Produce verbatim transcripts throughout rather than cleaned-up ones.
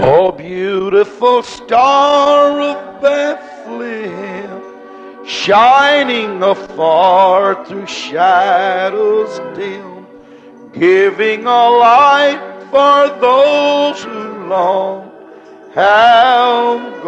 Oh, beautiful star of Bethlehem, shining afar through shadows dim, giving a light for those who long have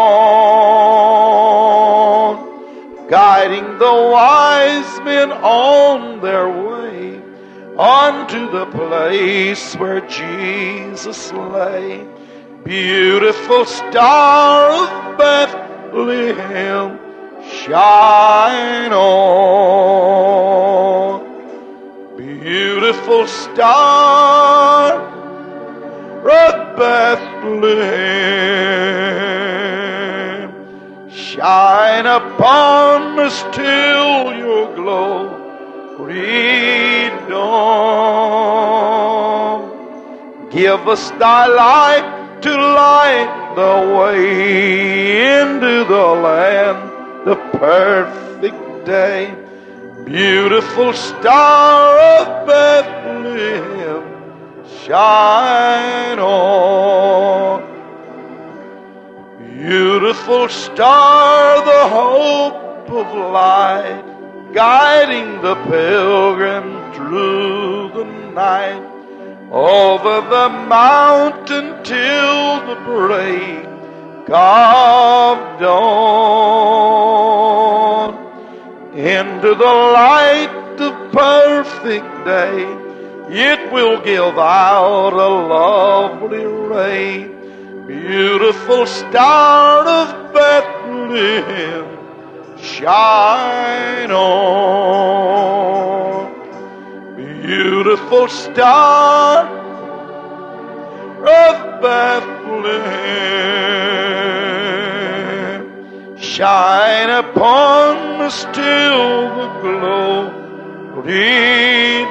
gone, guiding the wise men on their way unto the place where Jesus lay. Beautiful star of Bethlehem, shine on. Beautiful star of Bethlehem, shine upon us till your glory dawn. Give us thy light to light the way into the land of perfect day. Beautiful star of Bethlehem, shine on. Beautiful star, the hope of light, guiding the pilgrim through the night, over the mountain till the break of dawn, into the light of perfect day. It will give out a lovely ray. Beautiful star of Bethlehem, shine on. Beautiful star of Bethlehem, shine upon us till the glory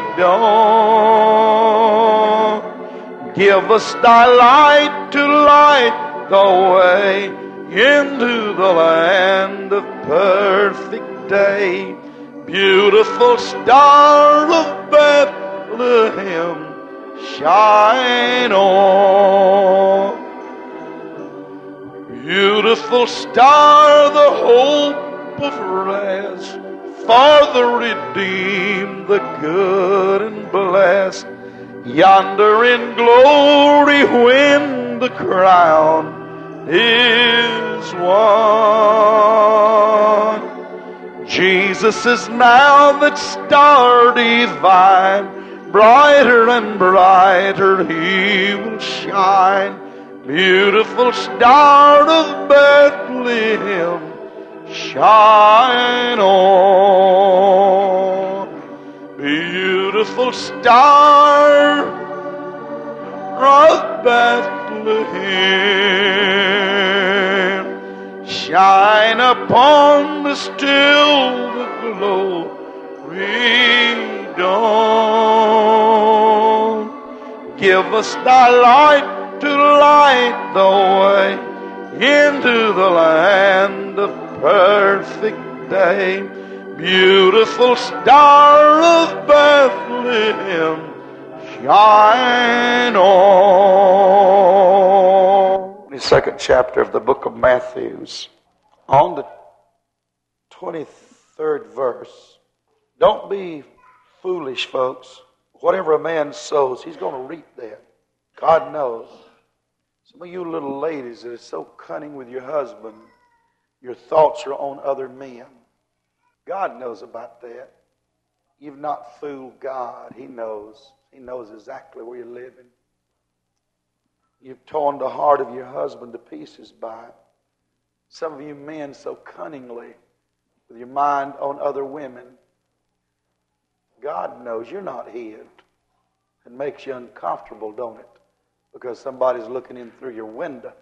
dawn. Give us thy light to light the way into the land of perfect day. Beautiful star of Bethlehem, shine on. Beautiful star, the hope of rest for the redeemed, the good and blessed. Yonder in glory when the crown is won. Jesus is now that star divine, brighter and brighter he will shine. Beautiful star of Bethlehem, shine on. Beautiful star of Bethlehem, shine upon us till the glory dawn. Give us thy light to light the way into the land of perfect day. Beautiful star of Bethlehem, shine on. twenty-second chapter of the book of Matthew, on the twenty-third verse. Don't be foolish, folks. Whatever a man sows, he's going to reap that. God knows. Some of you little ladies that are so cunning with your husband, your thoughts are on other men. God knows about that. You've not fooled God. He knows. He knows exactly where you're living. You've torn the heart of your husband to pieces by it. Some of you men so cunningly with your mind on other women. God knows you're not hid. It makes you uncomfortable, don't it? Because somebody's looking in through your window.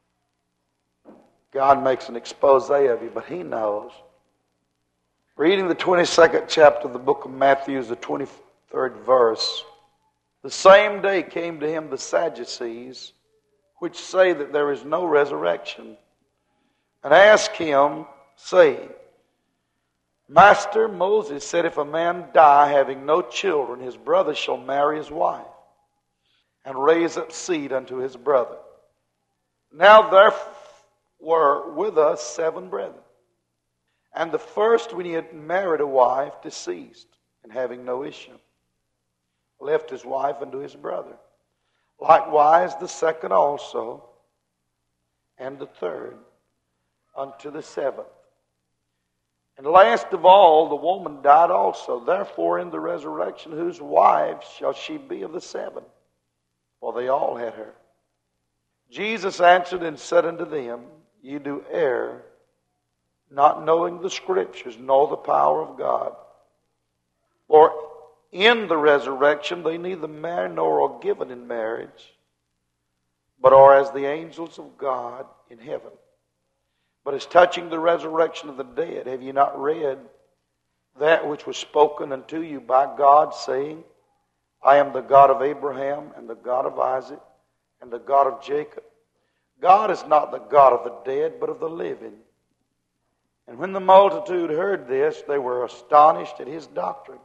God makes an expose of you, but he knows. Reading the twenty-second chapter of the book of Matthew, the twenty-third verse. The same day came to him the Sadducees, which say that there is no resurrection, and asked him, saying, Master, Moses said, if a man die having no children, his brother shall marry his wife, and raise up seed unto his brother. Now there were with us seven brethren. And the first, when he had married a wife, deceased, and having no issue, left his wife unto his brother. Likewise the second also, and the third, unto the seventh. And last of all, the woman died also. Therefore in the resurrection, whose wife shall she be of the seven? For they all had her. Jesus answered and said unto them, Ye do err, not knowing the Scriptures, nor the power of God. For in the resurrection they neither marry nor are given in marriage, but are as the angels of God in heaven. But as touching the resurrection of the dead, have ye not read that which was spoken unto you by God, saying, I am the God of Abraham, and the God of Isaac, and the God of Jacob. God is not the God of the dead, but of the living. And when the multitude heard this, they were astonished at his doctrine.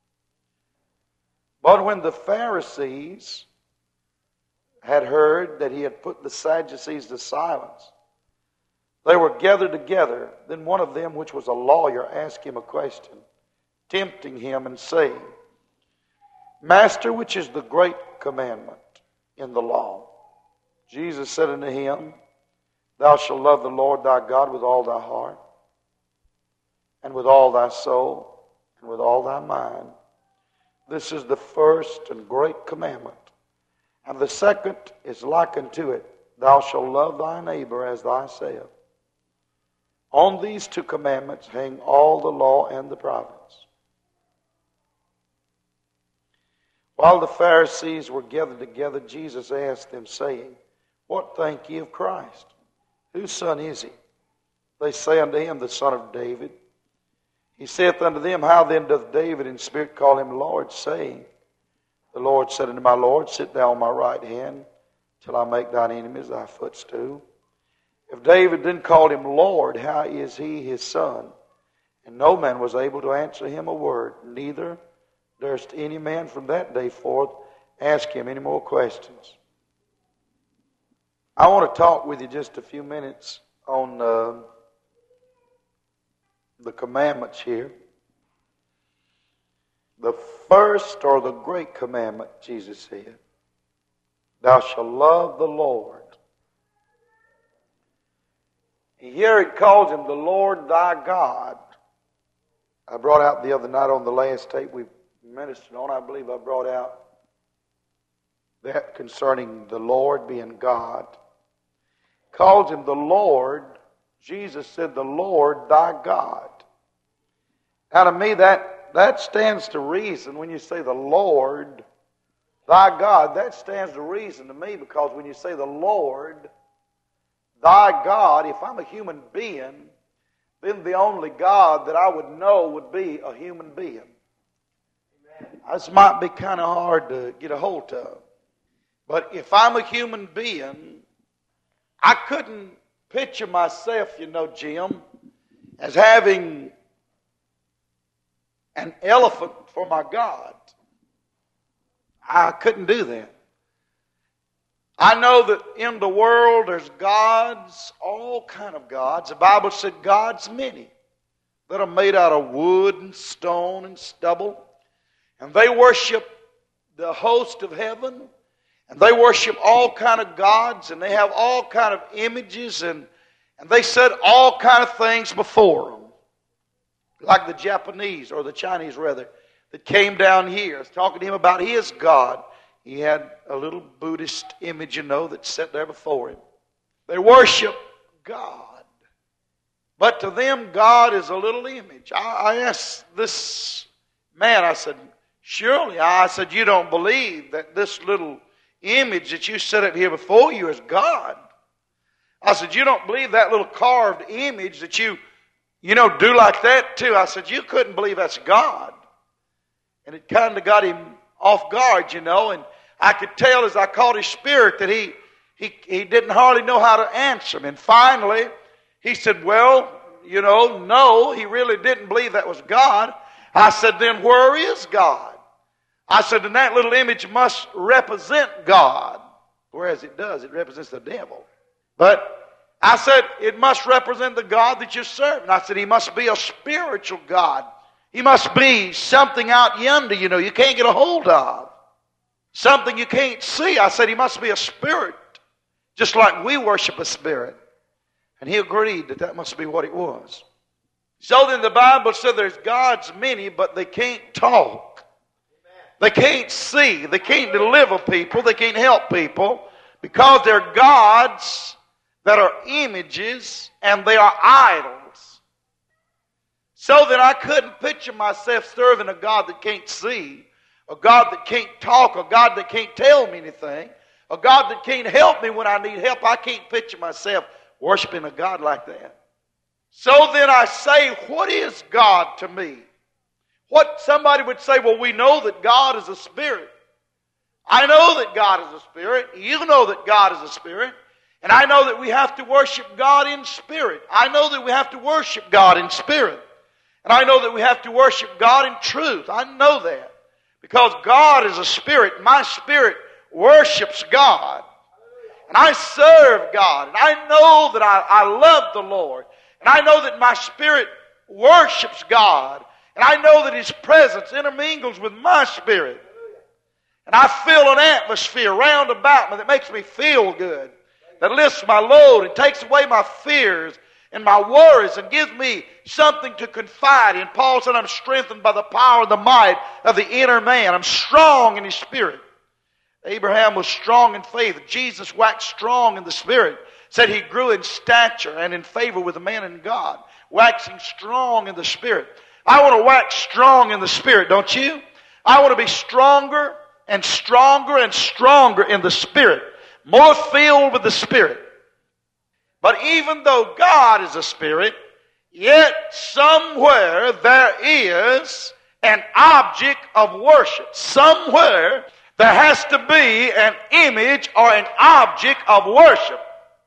But when the Pharisees had heard that he had put the Sadducees to silence, they were gathered together. Then one of them, which was a lawyer, asked him a question, tempting him and saying, Master, which is the great commandment in the law? Jesus said unto him, Thou shalt love the Lord thy God with all thy heart, and with all thy soul, and with all thy mind. This is the first and great commandment. And the second is like unto it, Thou shalt love thy neighbor as thyself. On these two commandments hang all the law and the prophets. While the Pharisees were gathered together, Jesus asked them, saying, What think ye of Christ? Whose son is he? They say unto him, The son of David. He saith unto them, How then doth David in spirit call him Lord, saying, The Lord said unto my Lord, Sit thou on my right hand, till I make thine enemies thy footstool. If David then called him Lord, how is he his son? And no man was able to answer him a word, neither durst any man from that day forth ask him any more questions. I want to talk with you just a few minutes on uh, the commandments here. The first or the great commandment, Jesus said, Thou shalt love the Lord. Here it calls him the Lord thy God. I brought out the other night on the last tape we ministered on, I believe I brought out that concerning the Lord being God. Calls him the Lord. Jesus said, the Lord thy God. Now to me that, that stands to reason when you say the Lord thy God. That stands to reason to me, because when you say the Lord thy God, if I'm a human being, then the only God that I would know would be a human being. Amen. This might be kind of hard to get a hold of. But if I'm a human being, I couldn't picture myself, you know, Jim, as having an elephant for my God. I couldn't do that. I know that in the world there's gods, all kind of gods. The Bible said gods many that are made out of wood and stone and stubble. And they worship the host of heaven. And they worship all kind of gods. And they have all kind of images. And, and they set all kind of things before them. Like the Japanese, or the Chinese rather, that came down here. I was talking to him about his God. He had a little Buddhist image, you know, that sat there before him. They worship God. But to them, God is a little image. I, I asked this man, I said, surely, I said, you don't believe that this little image that you set up here before you is God. I said, you don't believe that little carved image that you, you know, do like that too. I said, you couldn't believe that's God. And it kind of got him off guard, you know, and I could tell as I caught his spirit that he, he, he didn't hardly know how to answer me. And finally, he said, well, you know, no, he really didn't believe that was God. I said, then where is God? I said, then that little image must represent God. Whereas it does, it represents the devil. But I said, it must represent the God that you serve. And I said, he must be a spiritual God. He must be something out yonder, you know, you can't get a hold of. Something you can't see. I said, he must be a spirit, just like we worship a spirit. And he agreed that that must be what it was. So then the Bible said there's gods many, but they can't talk. They can't see. They can't deliver people. They can't help people because they're gods that are images and they are idols. So that I couldn't picture myself serving a God that can't see, a God that can't talk, a God that can't tell me anything, a God that can't help me when I need help. I can't picture myself worshiping a God like that. So then I say, what is God to me? What somebody would say, well, we know that God is a spirit. I know that God is a spirit. You know that God is a spirit. And I know that we have to worship God in spirit. I know that we have to worship God in spirit. And I know that we have to worship God in truth. I know that. Because God is a spirit. My spirit worships God. And I serve God. And I know that I, I love the Lord. And I know that my spirit worships God. And I know that his presence intermingles with my spirit. And I feel an atmosphere round about me that makes me feel good. That lifts my load and takes away my fears and my worries and gives me something to confide in. Paul said, I'm strengthened by the power and the might of the inner man. I'm strong in his spirit. Abraham was strong in faith. Jesus waxed strong in the spirit. Said he grew in stature and in favor with the man and God. Waxing strong in the spirit. I want to wax strong in the spirit, don't you? I want to be stronger and stronger and stronger in the spirit. More filled with the spirit. But even though God is a spirit, yet somewhere there is an object of worship. Somewhere there has to be an image or an object of worship.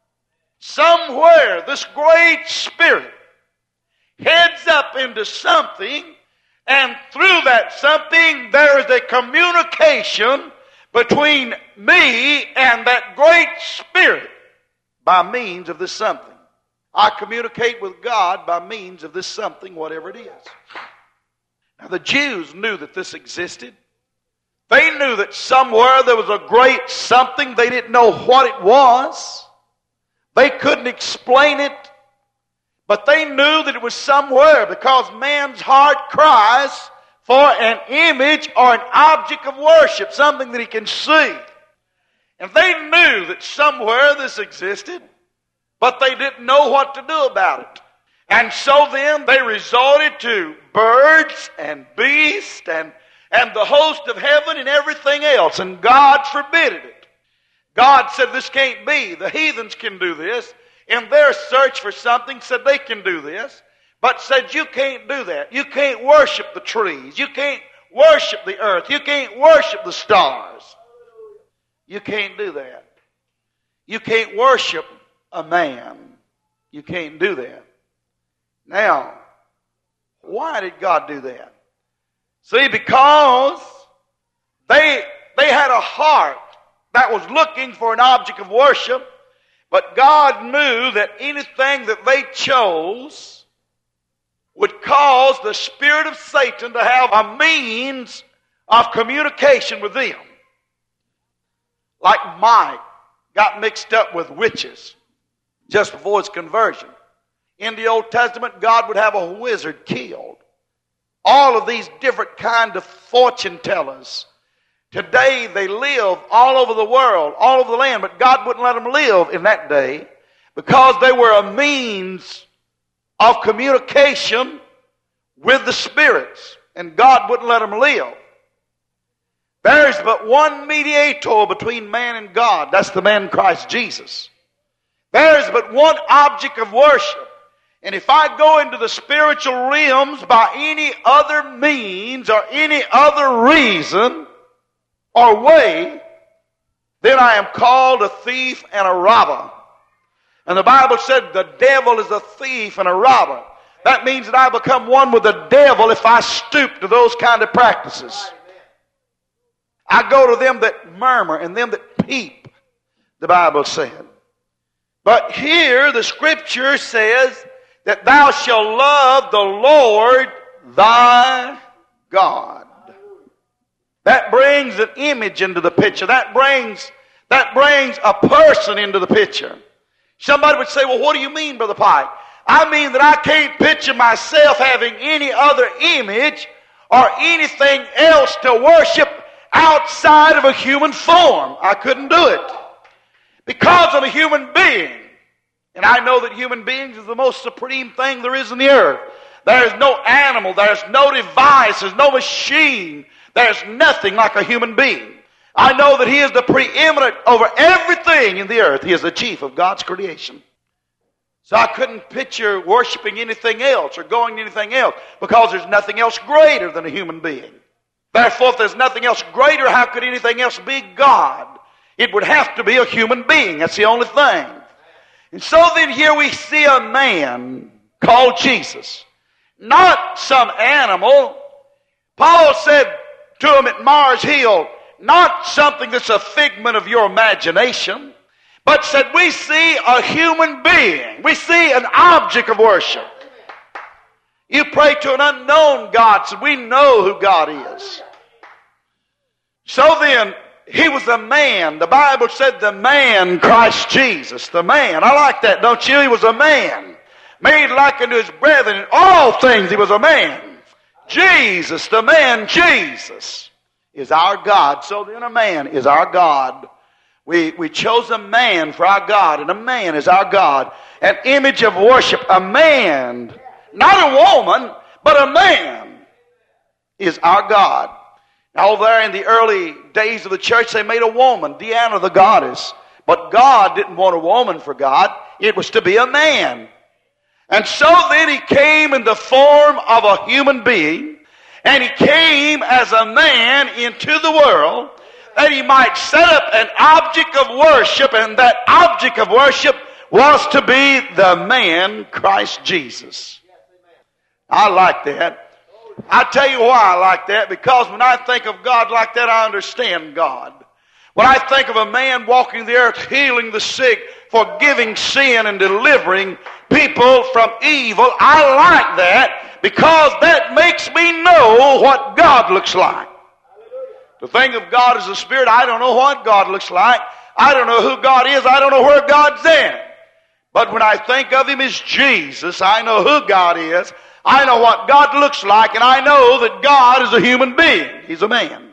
Somewhere this great spirit heads up into something, and through that something there is a communication between me and that great spirit by means of this something. I communicate with God by means of this something, whatever it is. Now the Jews knew that this existed. They knew that somewhere there was a great something. They didn't know what it was. They couldn't explain it. But they knew that it was somewhere because man's heart cries for an image or an object of worship, something that he can see. And they knew that somewhere this existed, but they didn't know what to do about it. And so then they resorted to birds and beasts and, and the host of heaven and everything else, and God forbid it. God said this can't be. The heathens can do this. In their search for something, said they can do this. But said you can't do that. You can't worship the trees. You can't worship the earth. You can't worship the stars. You can't do that. You can't worship a man. You can't do that. Now, why did God do that? See, because they, they had a heart that was looking for an object of worship, but God knew that anything that they chose would cause the spirit of Satan to have a means of communication with them. Like Mike got mixed up with witches just before his conversion. In the Old Testament, God would have a wizard killed. All of these different kind of fortune tellers. Today they live all over the world, all over the land, but God wouldn't let them live in that day because they were a means of communication with the spirits, and God wouldn't let them live. There is but one mediator between man and God. That's the man Christ Jesus. There is but one object of worship. And if I go into the spiritual realms by any other means or any other reason or way, then I am called a thief and a robber. And the Bible said the devil is a thief and a robber. That means that I become one with the devil if I stoop to those kind of practices. I go to them that murmur and them that peep, the Bible said. But here the Scripture says that thou shalt love the Lord thy God. That brings an image into the picture. That brings, that brings a person into the picture. Somebody would say, well, what do you mean, Brother Pike? I mean that I can't picture myself having any other image or anything else to worship outside of a human form. I couldn't do it because of a human being. And I know that human beings is the most supreme thing there is in the earth. There is no animal, there's no device, there's no machine, there's nothing like a human being. I know that He is the preeminent over everything in the earth. He is the chief of God's creation. So I couldn't picture worshiping anything else or going to anything else because there's nothing else greater than a human being. Therefore, if there's nothing else greater, how could anything else be God? It would have to be a human being. That's the only thing. And so then here we see a man called Jesus. Not some animal. Paul said to him at Mars Hill, not something that's a figment of your imagination, but said we see a human being. We see an object of worship. You pray to an unknown God, so we know who God is. So then, He was a man. The Bible said the man, Christ Jesus, the man. I like that, don't you? He was a man. Made like unto His brethren. In all things He was a man. Jesus, the man Jesus, is our God. So then a man is our God. We, we chose a man for our God, and a man is our God. An image of worship, a man, not a woman, but a man is our God. Now there in the early days of the church, they made a woman, Diana the goddess. But God didn't want a woman for God. It was to be a man. And so then He came in the form of a human being, and He came as a man into the world, that He might set up an object of worship, and that object of worship was to be the man, Christ Jesus. I like that. I tell you why I like that, because when I think of God like that, I understand God. When I think of a man walking the earth, healing the sick, forgiving sin, and delivering people from evil, I like that because that makes me know what God looks like. To think of God as a spirit, I don't know what God looks like. I don't know who God is. I don't know where God's at. But when I think of Him as Jesus, I know who God is. I know what God looks like, and I know that God is a human being. He's a man.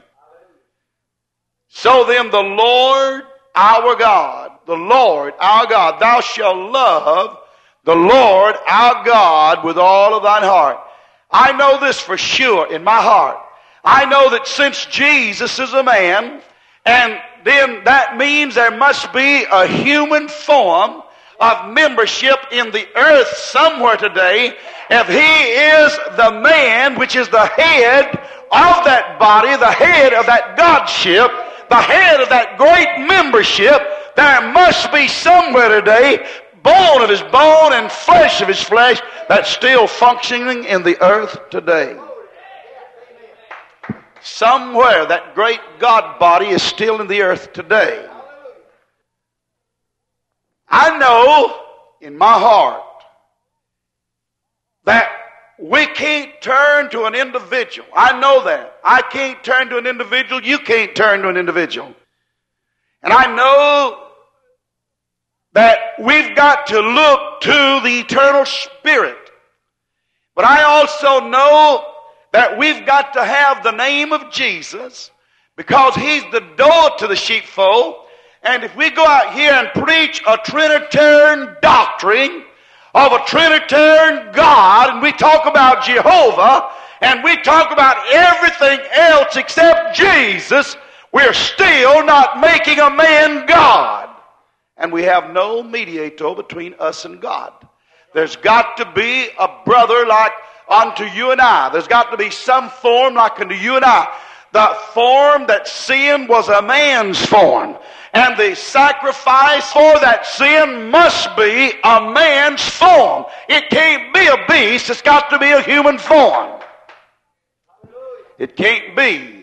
So then the Lord our God, the Lord our God, thou shalt love the Lord our God with all of thine heart. I know this for sure in my heart. I know that since Jesus is a man, and then that means there must be a human form of membership in the earth somewhere today. If He is the man, which is the head of that body, the head of that Godship, the head of that great membership, there must be somewhere today, bone of His bone and flesh of His flesh, that's still functioning in the earth today. Somewhere that great God body is still in the earth today. I know in my heart that we can't turn to an individual. I know that. I can't turn to an individual. You can't turn to an individual. And I know that we've got to look to the eternal Spirit. But I also know that we've got to have the name of Jesus, because He's the door to the sheepfold. And if we go out here and preach a Trinitarian doctrine of a Trinitarian God, and we talk about Jehovah, and we talk about everything else except Jesus, we're still not making a man God. And we have no mediator between us and God. There's got to be a brother like unto you and I. There's got to be some form like unto you and I. The form that sin was a man's form. And the sacrifice for that sin must be a man's form. It can't be a beast. It's got to be a human form. It can't be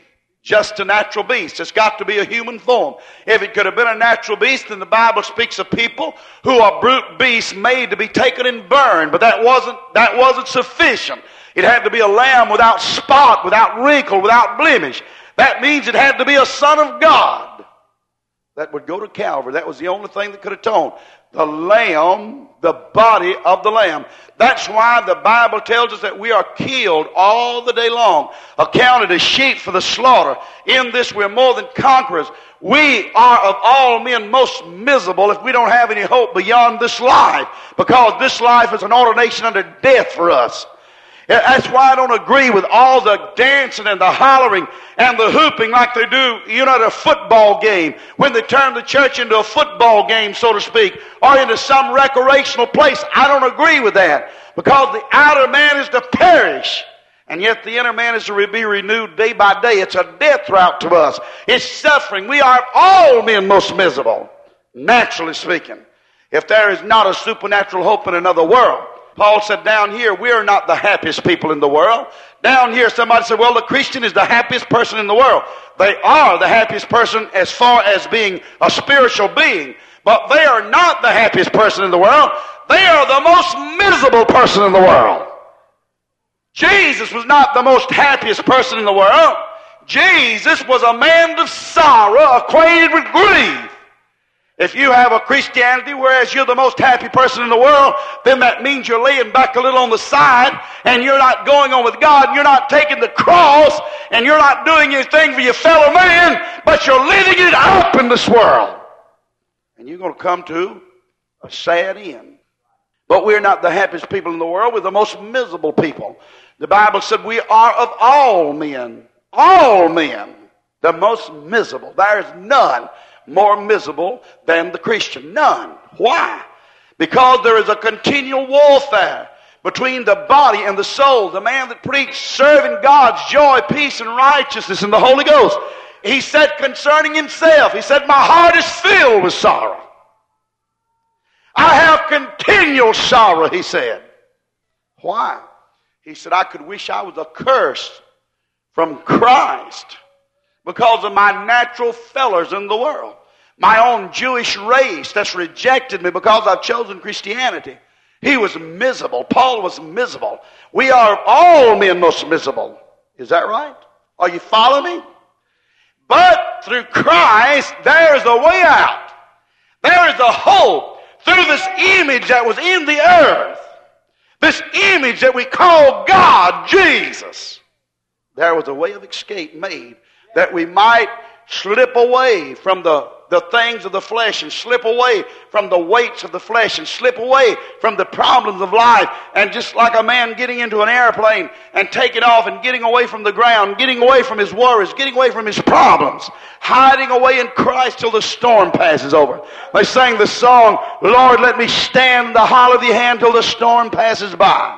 just a natural beast. It's got to be a human form. If it could have been a natural beast, then the Bible speaks of people who are brute beasts made to be taken and burned. But that wasn't, that wasn't sufficient. It had to be a lamb without spot, without wrinkle, without blemish. That means it had to be a son of God that would go to Calvary. That was the only thing that could atone. The lamb, the body of the lamb. That's why the Bible tells us that we are killed all the day long, accounted as sheep for the slaughter. In this we're more than conquerors. We are of all men most miserable if we don't have any hope beyond this life, because this life is an ordination unto death for us. That's why I don't agree with all the dancing and the hollering and the hooping like they do, you know, at a football game, when they turn the church into a football game, so to speak, or into some recreational place. I don't agree with that, because the outer man is to perish, and yet the inner man is to be renewed day by day. It's a death route to us. It's suffering. We are all men most miserable, naturally speaking, if there is not a supernatural hope in another world. Paul said down here, we are not the happiest people in the world. Down here, somebody said, well, the Christian is the happiest person in the world. They are the happiest person as far as being a spiritual being. But they are not the happiest person in the world. They are the most miserable person in the world. Jesus was not the most happiest person in the world. Jesus was a man of sorrow, acquainted with grief. If you have a Christianity whereas you're the most happy person in the world, then that means you're laying back a little on the side and you're not going on with God, and you're not taking the cross, and you're not doing anything for your fellow man, but you're living it up in this world. And you're going to come to a sad end. But we're not the happiest people in the world. We're the most miserable people. The Bible said we are of all men, all men, the most miserable. There is none more miserable than the Christian. None. Why? Because there is a continual warfare between the body and the soul. The man that preached serving God's joy, peace, and righteousness in the Holy Ghost, he said concerning himself, he said, my heart is filled with sorrow. I have continual sorrow, he said. Why? He said, I could wish I was accursed from Christ because of my natural fellows in the world. My own Jewish race that's rejected me because I've chosen Christianity. He was miserable. Paul was miserable. We are all men most miserable. Is that right? Are you following me? But through Christ, there is a way out. There is a hope through this image that was in the earth. This image that we call God, Jesus. There was a way of escape made, that we might slip away from the, the things of the flesh, and slip away from the weights of the flesh, and slip away from the problems of life. And just like a man getting into an airplane and taking off and getting away from the ground, getting away from his worries, getting away from his problems, hiding away in Christ till the storm passes over. They sang the song, Lord, let me stand in the hollow of your hand till the storm passes by.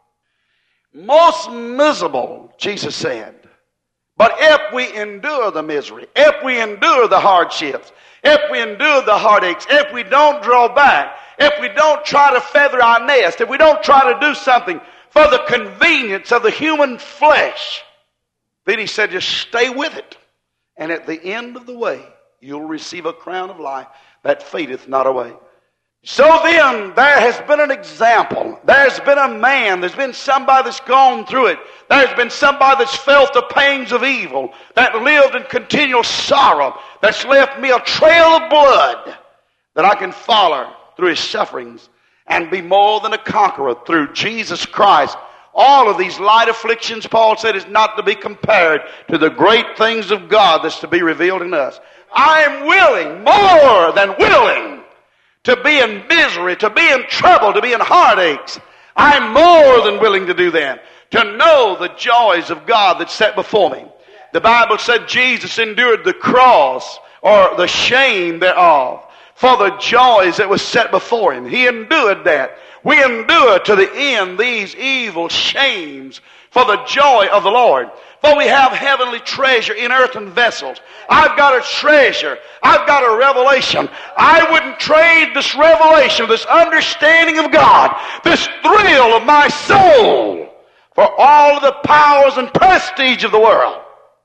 Most miserable, Jesus said. But if we endure the misery, if we endure the hardships, if we endure the heartaches, if we don't draw back, if we don't try to feather our nest, if we don't try to do something for the convenience of the human flesh, then he said, just stay with it. And at the end of the way, you'll receive a crown of life that fadeth not away. So then, there has been an example. There's been a man. There's been somebody that's gone through it. There's been somebody that's felt the pains of evil, that lived in continual sorrow, that's left me a trail of blood that I can follow through his sufferings and be more than a conqueror through Jesus Christ. All of these light afflictions, Paul said, is not to be compared to the great things of God that's to be revealed in us. I am willing, more than willing, to be in misery, to be in trouble, to be in heartaches. I'm more than willing to do that. To know the joys of God that's set before me. The Bible said Jesus endured the cross, or the shame thereof, for the joys that was set before him. He endured that. We endure to the end these evil shames for the joy of the Lord. For we have heavenly treasure in earthen vessels. I've got a treasure. I've got a revelation. I wouldn't trade this revelation, this understanding of God, this thrill of my soul, for all of the powers and prestige of the world.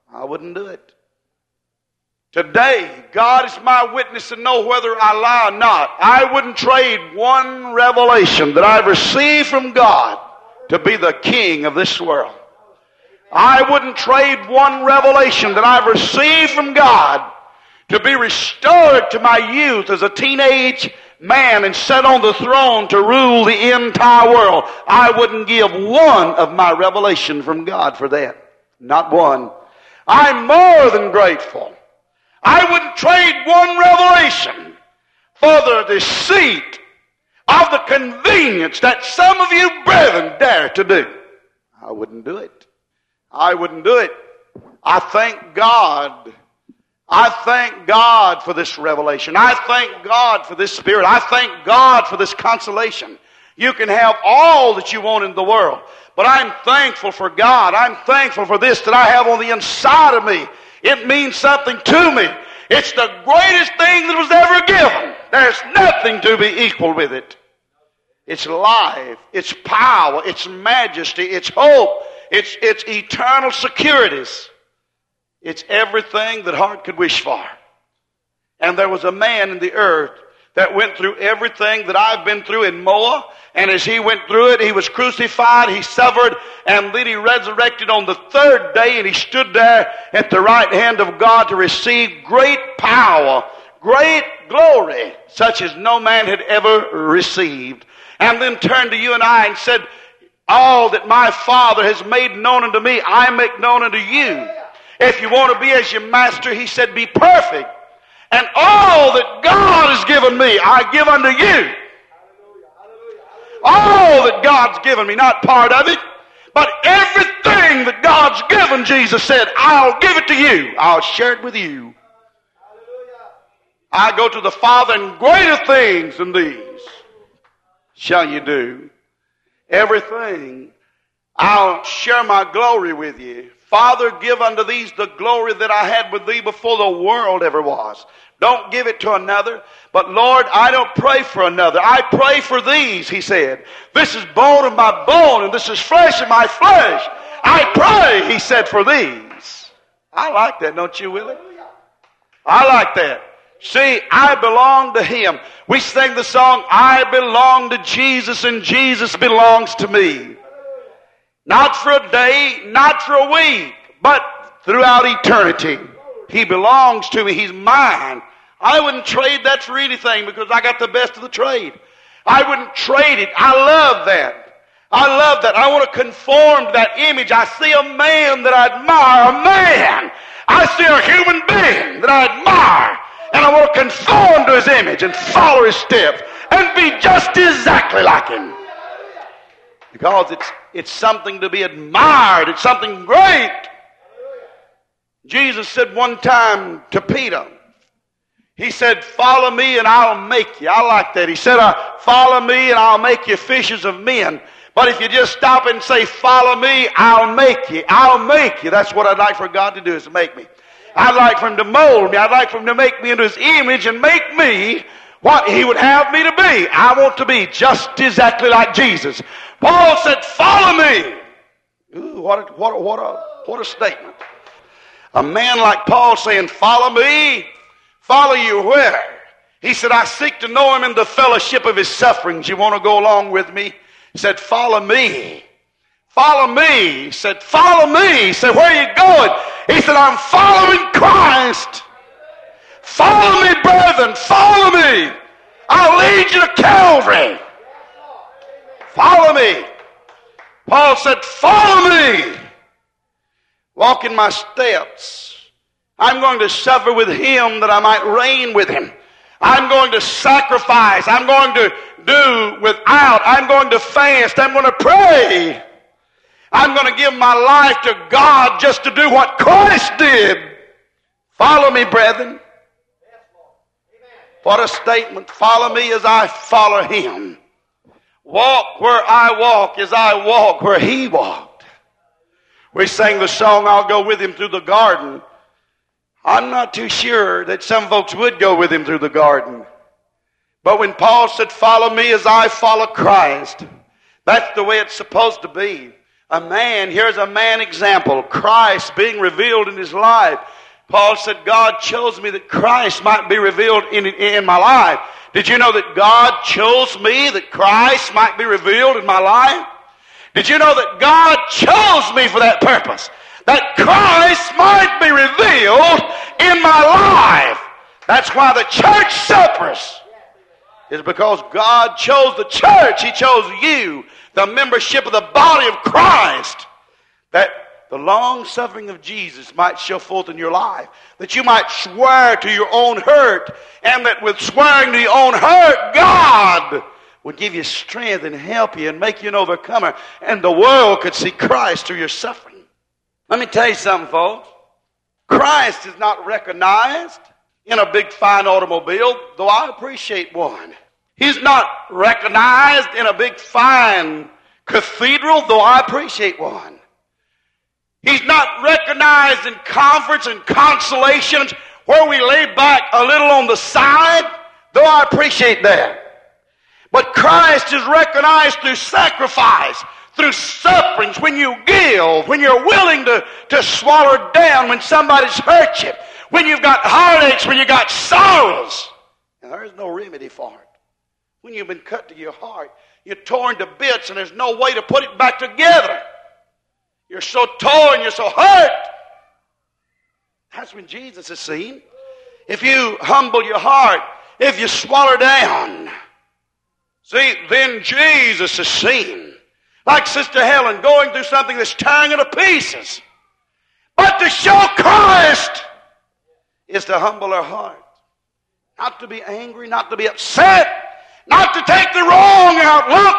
I wouldn't do it. Today, God is my witness to know whether I lie or not. I wouldn't trade one revelation that I've received from God to be the king of this world. I wouldn't trade one revelation that I've received from God to be restored to my youth as a teenage man and set on the throne to rule the entire world. I wouldn't give one of my revelation from God for that. Not one. I'm more than grateful. I wouldn't trade one revelation for the deceit of the convenience that some of you brethren dare to do. I wouldn't do it. I wouldn't do it. I thank God. I thank God for this revelation. I thank God for this Spirit. I thank God for this consolation. You can have all that you want in the world, but I'm thankful for God. I'm thankful for this that I have on the inside of me. It means something to me. It's the greatest thing that was ever given. There's nothing to be equal with it. It's life, it's power, it's majesty, it's hope, it's, it's eternal securities. It's everything that heart could wish for. And there was a man in the earth that went through everything that I've been through and more. And as he went through it, he was crucified, he suffered, and then he resurrected on the third day, and he stood there at the right hand of God to receive great power, great glory, such as no man had ever received. And then turned to you and I and said, all that my Father has made known unto me, I make known unto you. If you want to be as your master, he said, be perfect. And all that God has given me, I give unto you. All that God's given me, not part of it, but everything that God's given, Jesus said, I'll give it to you. I'll share it with you. I go to the Father, and greater things than these shall you do. Everything. I'll share my glory with you. Father, give unto these the glory that I had with thee before the world ever was. Don't give it to another. But Lord, I don't pray for another. I pray for these, he said. This is bone of my bone, and this is flesh of my flesh. I pray, he said, for these. I like that, don't you, Willie? I like that. See, I belong to him. We sing the song, I belong to Jesus, and Jesus belongs to me. Not for a day, not for a week, but throughout eternity. He belongs to me. He's mine. I wouldn't trade that for anything because I got the best of the trade. I wouldn't trade it. I love that. I love that. I want to conform to that image. I see a man that I admire, a man. I see a human being that I admire, and I want to conform to his image and follow his steps and be just exactly like him. Because it's, it's something to be admired. It's something great. Jesus said one time to Peter, he said, follow me and I'll make you. I like that. He said, uh, follow me and I'll make you fishers of men. But if you just stop and say, follow me, I'll make you. I'll make you. That's what I'd like for God to do, is to make me. I'd like for him to mold me. I'd like for him to make me into his image and make me what he would have me to be. I want to be just exactly like Jesus. Paul said, follow me. Ooh, what a, what a, what a, what a statement. A man like Paul saying, follow me. Follow you where? He said, I seek to know him in the fellowship of his sufferings. You want to go along with me? He said, follow me. Follow me. He said, follow me. He said, where are you going? He said, I'm following Christ. Follow me, brethren. Follow me. I'll lead you to Calvary. Follow me. Paul said, follow me. Walk in my steps. I'm going to suffer with him that I might reign with him. I'm going to sacrifice. I'm going to do without. I'm going to fast. I'm going to pray. I'm going to give my life to God just to do what Christ did. Follow me, brethren. What a statement. Follow me as I follow him. Walk where I walk as I walk where he walked. We sang the song, I'll go with him through the garden. I'm not too sure that some folks would go with him through the garden. But when Paul said, follow me as I follow Christ, that's the way it's supposed to be. A man, here's a man example, Christ being revealed in his life. Paul said, God chose me that Christ might be revealed in, in my life. Did you know that God chose me that Christ might be revealed in my life? Did you know that God chose me for that purpose? That Christ might be revealed in my life. That's why the church suffers. Is because God chose the church. He chose you, the membership of the body of Christ, that the long suffering of Jesus might show forth in your life, that you might swear to your own hurt, and that with swearing to your own hurt, God would give you strength and help you and make you an overcomer, and the world could see Christ through your suffering. Let me tell you something, folks. Christ is not recognized in a big fine automobile, though I appreciate one. He's not recognized in a big fine cathedral, though I appreciate one. He's not recognized in conference and consolations where we lay back a little on the side, though I appreciate that. But Christ is recognized through sacrifice, through sufferings, when you give, when you're willing to, to swallow down when somebody's hurt you, when you've got heartaches, when you've got sorrows. And there's no remedy for it. When you've been cut to your heart, you're torn to bits and there's no way to put it back together. You're so torn, you're so hurt. That's when Jesus is seen. If you humble your heart, if you swallow down, see, then Jesus is seen. Like Sister Helen going through something that's tearing her to pieces. But to show Christ is to humble her heart. Not to be angry, not to be upset, not to take the wrong outlook,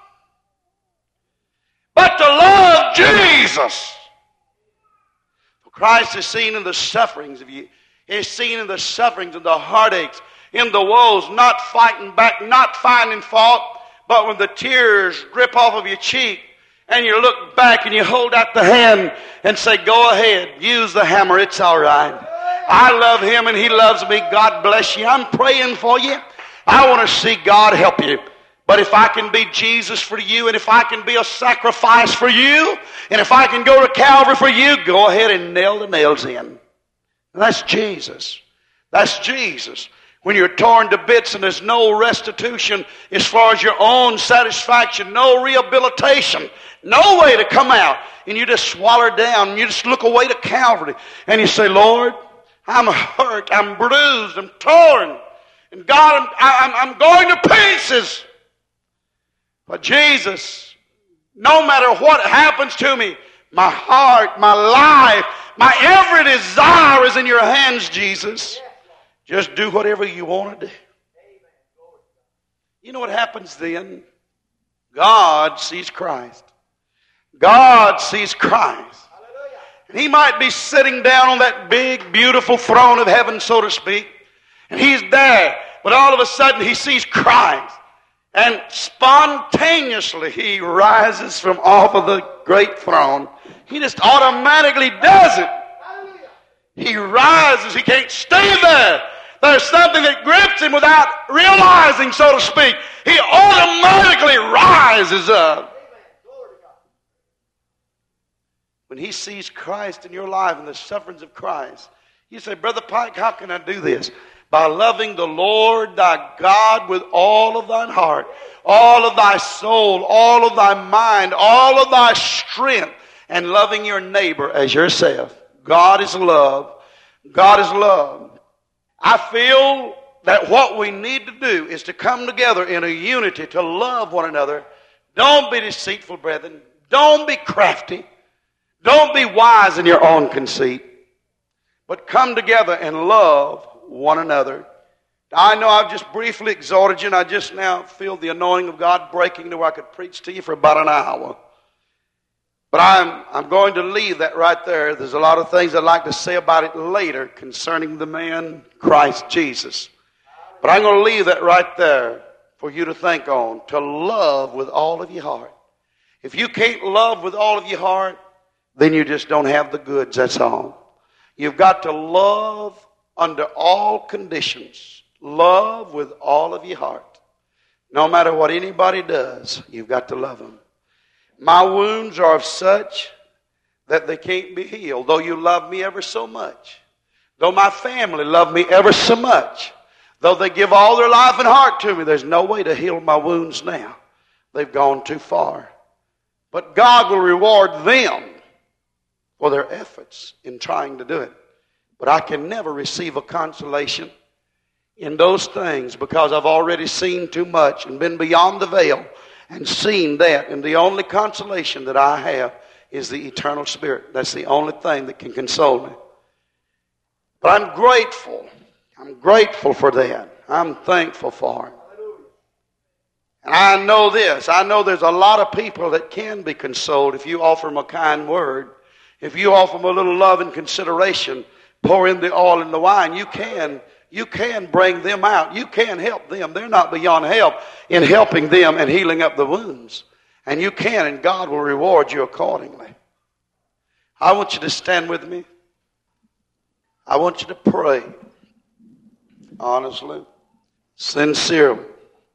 but to love Jesus. For Christ is seen in the sufferings of you. He's seen in the sufferings and the heartaches, in the woes, not fighting back, not finding fault, but when the tears drip off of your cheek and you look back and you hold out the hand and say, go ahead, use the hammer, it's all right. I love him and he loves me. God bless you. I'm praying for you. I want to see God help you. But if I can be Jesus for you, and if I can be a sacrifice for you, and if I can go to Calvary for you, go ahead and nail the nails in. That's Jesus. That's Jesus. When you're torn to bits and there's no restitution as far as your own satisfaction, no rehabilitation, no way to come out, and you just swallow down, and you just look away to Calvary, and you say, Lord, I'm hurt, I'm bruised, I'm torn, and God, I'm, I'm, I'm going to pieces. But Jesus, no matter what happens to me, my heart, my life, my every desire is in your hands, Jesus. Just do whatever you want to do. You know what happens then? God sees Christ. God sees Christ. And he might be sitting down on that big, beautiful throne of heaven, so to speak. And he's there. But all of a sudden he sees Christ. And spontaneously he rises from off of the great throne. He just automatically does it. He rises. He can't stay there. There's something that grips him without realizing, so to speak. He automatically rises up. When he sees Christ in your life and the sufferings of Christ, you say, Brother Pike, how can I do this? By loving the Lord thy God with all of thine heart, all of thy soul, all of thy mind, all of thy strength, and loving your neighbor as yourself. God is love. God is love. I feel that what we need to do is to come together in a unity to love one another. Don't be deceitful, brethren. Don't be crafty. Don't be wise in your own conceit. But come together and love one another. I know I've just briefly exhorted you, and I just now feel the anointing of God breaking to where I could preach to you for about an hour. But I'm, I'm going to leave that right there. There's a lot of things I'd like to say about it later concerning the man Christ Jesus. But I'm going to leave that right there for you to think on. To love with all of your heart. If you can't love with all of your heart, then you just don't have the goods, that's all. You've got to love under all conditions. Love with all of your heart. No matter what anybody does, you've got to love them. My wounds are of such that they can't be healed. Though you love me ever so much, though my family love me ever so much, though they give all their life and heart to me, there's no way to heal my wounds now. They've gone too far. But God will reward them for their efforts in trying to do it. But I can never receive a consolation in those things because I've already seen too much and been beyond the veil and seen that. And the only consolation that I have is the eternal Spirit. That's the only thing that can console me. But I'm grateful. I'm grateful for that. I'm thankful for it. And I know this. I know there's a lot of people that can be consoled if you offer them a kind word. If you offer them a little love and consideration, pour in the oil and the wine, you can, you can bring them out. You can help them. They're not beyond help in helping them and healing up the wounds. And you can, and God will reward you accordingly. I want you to stand with me. I want you to pray. Honestly, sincerely,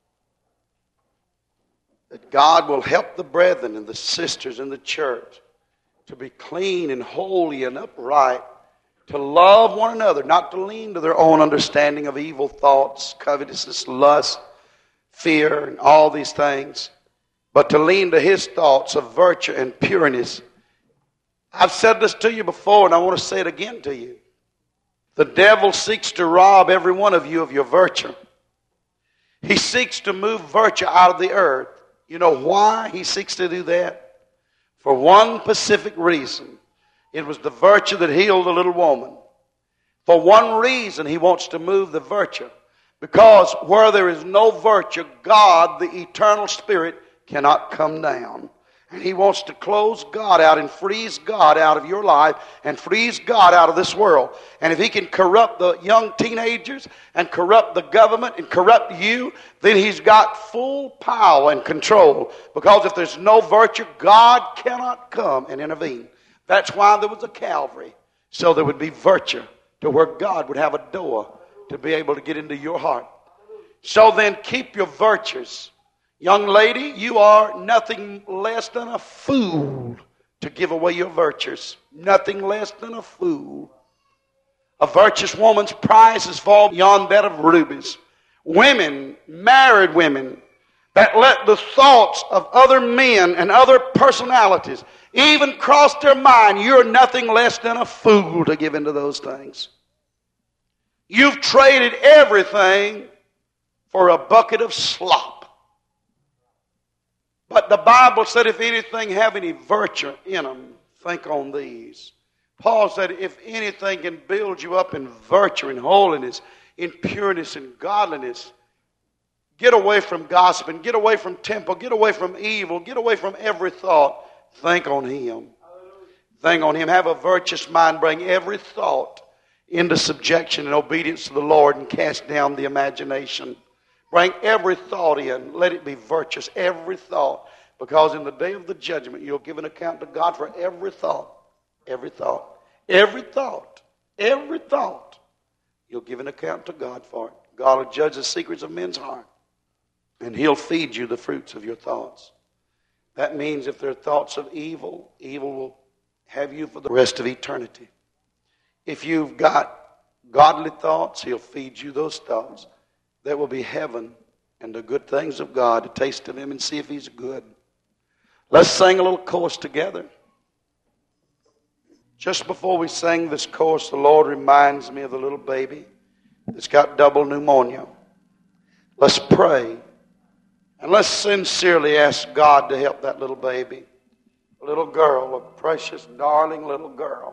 that God will help the brethren and the sisters in the church to be clean and holy and upright, to love one another, not to lean to their own understanding of evil thoughts, covetousness, lust, fear, and all these things, but to lean to His thoughts of virtue and pureness. I've said this to you before, and I want to say it again to you. The devil seeks to rob every one of you of your virtue. He seeks to move virtue out of the earth. You know why he seeks to do that? For one specific reason. It was the virtue that healed the little woman. For one reason he wants to move the virtue. Because where there is no virtue, God, the eternal Spirit, cannot come down. And he wants to close God out and freeze God out of your life and freeze God out of this world. And if he can corrupt the young teenagers and corrupt the government and corrupt you, then he's got full power and control. Because if there's no virtue, God cannot come and intervene. That's why there was a Calvary. So there would be virtue to where God would have a door to be able to get into your heart. So then keep your virtues. Young lady, you are nothing less than a fool to give away your virtues. Nothing less than a fool. A virtuous woman's price is far beyond that of rubies. Women, married women, that let the thoughts of other men and other personalities even cross their mind, you're nothing less than a fool to give into those things. You've traded everything for a bucket of slop. But the Bible said if anything have any virtue in them, think on these. Paul said if anything can build you up in virtue and holiness, in pureness and godliness, get away from gossiping, get away from temper, get away from evil, get away from every thought. Think on Him. Think on Him. Have a virtuous mind. Bring every thought into subjection and obedience to the Lord and cast down the imagination. Bring every thought in. Let it be virtuous. Every thought. Because in the day of the judgment, you'll give an account to God for every thought. Every thought. Every thought. Every thought. You'll give an account to God for it. God will judge the secrets of men's heart. And He'll feed you the fruits of your thoughts. That means if there are thoughts of evil, evil will have you for the rest of eternity. If you've got godly thoughts, He'll feed you those thoughts. That will be heaven and the good things of God, to taste of Him and see if He's good. Let's sing a little chorus together. Just before we sing this chorus, the Lord reminds me of the little baby that's got double pneumonia. Let's pray. And let's sincerely ask God to help that little baby. A little girl, a precious, darling little girl.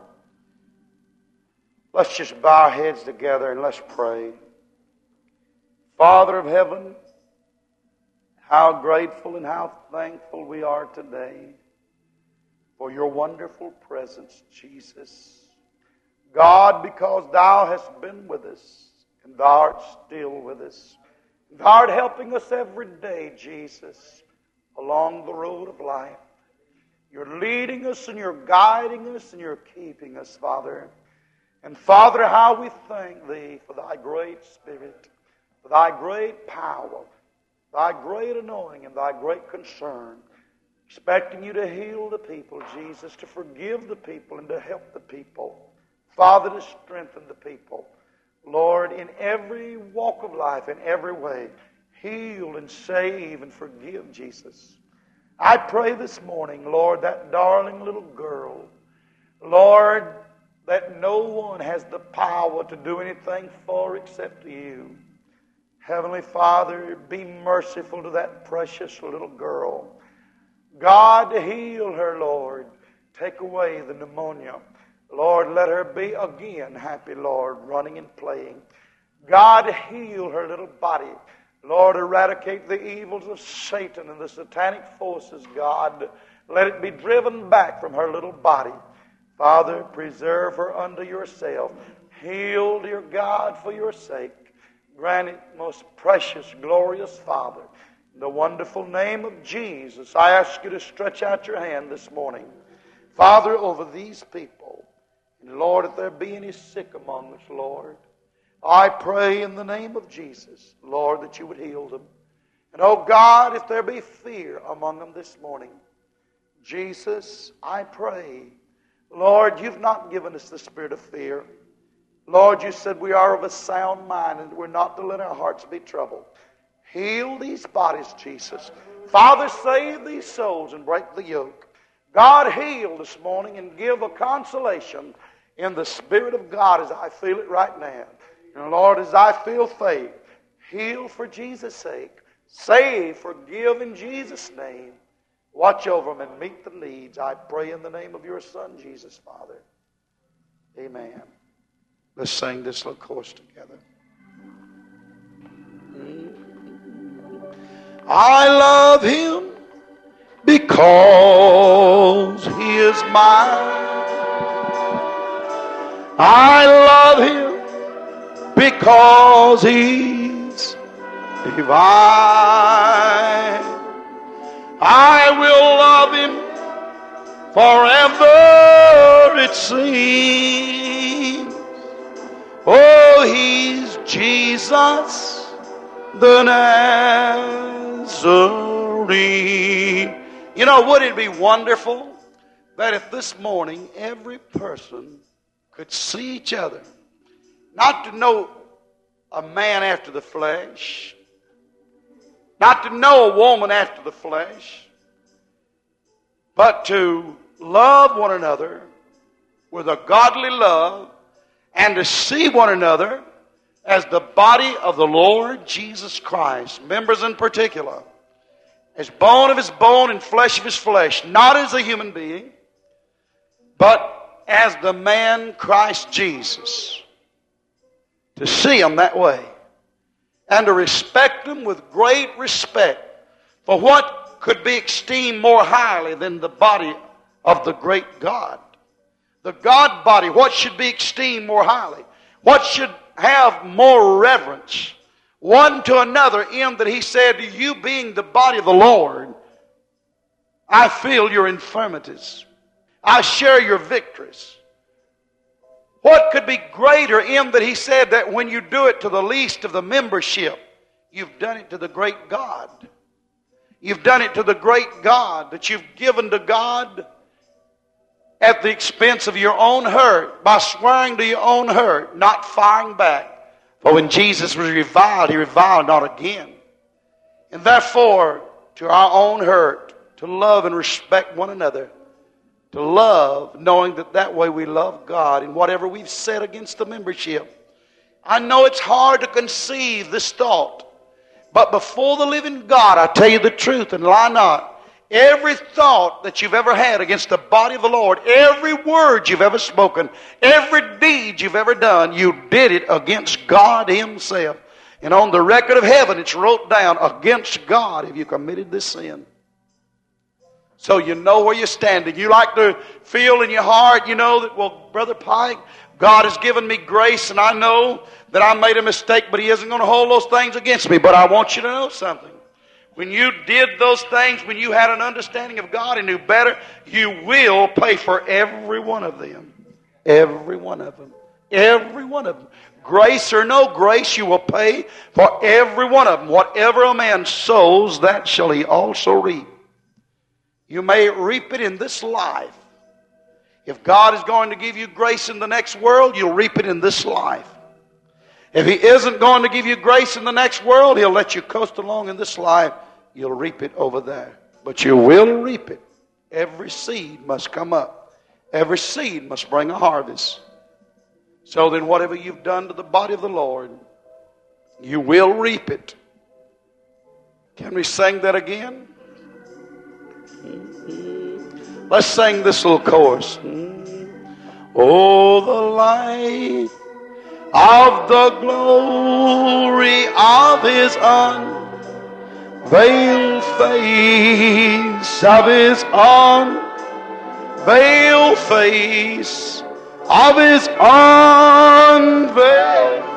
Let's just bow our heads together and let's pray. Father of heaven, how grateful and how thankful we are today for your wonderful presence, Jesus. God, because Thou hast been with us and Thou art still with us. Thou art helping us every day, Jesus, along the road of life. You're leading us and you're guiding us and you're keeping us, Father. And Father, how we thank Thee for Thy great Spirit, Thy great power, Thy great anointing, and Thy great concern expecting you to heal the people, Jesus, to forgive the people and to help the people. Father, to strengthen the people. Lord, in every walk of life, in every way, heal and save and forgive, Jesus. I pray this morning, Lord, that darling little girl, Lord, that no one has the power to do anything for except you. Heavenly Father, be merciful to that precious little girl. God, heal her, Lord. Take away the pneumonia. Lord, let her be again happy, Lord, running and playing. God, heal her little body. Lord, eradicate the evils of Satan and the satanic forces, God. Let it be driven back from her little body. Father, preserve her unto yourself. Heal, dear God, for your sake. Grant it, most precious, glorious Father. In the wonderful name of Jesus, I ask you to stretch out your hand this morning. Father, over these people. And Lord, if there be any sick among us, Lord, I pray in the name of Jesus, Lord, that you would heal them. And oh God, if there be fear among them this morning, Jesus, I pray, Lord, you've not given us the spirit of fear. Lord, you said we are of a sound mind and we're not to let our hearts be troubled. Heal these bodies, Jesus. Father, save these souls and break the yoke. God, heal this morning and give a consolation in the Spirit of God as I feel it right now. And Lord, as I feel faith, heal for Jesus' sake. Save, forgive in Jesus' name. Watch over them and meet the needs. I pray in the name of your Son, Jesus, Father. Amen. Let's sing this little chorus together. I love him because he is mine. I love him because he's divine. I will love him forever, it seems. Oh, he's Jesus the Nazarene. You know, would it be wonderful that if this morning every person could see each other, not to know a man after the flesh, not to know a woman after the flesh, but to love one another with a godly love and to see one another as the body of the Lord Jesus Christ, members in particular, as bone of his bone and flesh of his flesh, not as a human being, but as the man Christ Jesus. To see him that way and to respect him with great respect for what could be esteemed more highly than the body of the great God. The God body, what should be esteemed more highly? What should have more reverence one to another, in that he said, you being the body of the Lord, I feel your infirmities. I share your victories. What could be greater, in that he said that when you do it to the least of the membership, you've done it to the great God. You've done it to the great God, that you've given to God at the expense of your own hurt, by swearing to your own hurt, not firing back. For when Jesus was reviled, he reviled not again. And therefore, to our own hurt, to love and respect one another, to love, knowing that that way we love God in whatever we've said against the membership. I know it's hard to conceive this thought, but before the living God, I tell you the truth and lie not. Every thought that you've ever had against the body of the Lord, every word you've ever spoken, every deed you've ever done, you did it against God himself. And on the record of heaven, it's wrote down, against God have you committed this sin. So you know where you're standing. You like to feel in your heart, you know, that, well, Brother Pike, God has given me grace, and I know that I made a mistake, but he isn't going to hold those things against me. But I want you to know something. When you did those things, when you had an understanding of God and knew better, you will pay for every one of them. Every one of them. Every one of them. Grace or no grace, you will pay for every one of them. Whatever a man sows, that shall he also reap. You may reap it in this life. If God is going to give you grace in the next world, you'll reap it in this life. If He isn't going to give you grace in the next world, He'll let you coast along in this life. You'll reap it over there. But you will reap it. Every seed must come up. Every seed must bring a harvest. So then whatever you've done to the body of the Lord, you will reap it. Can we sing that again? Let's sing this little chorus. Oh, the light of the glory of His unveiled face, of His unveiled face, of His unveiled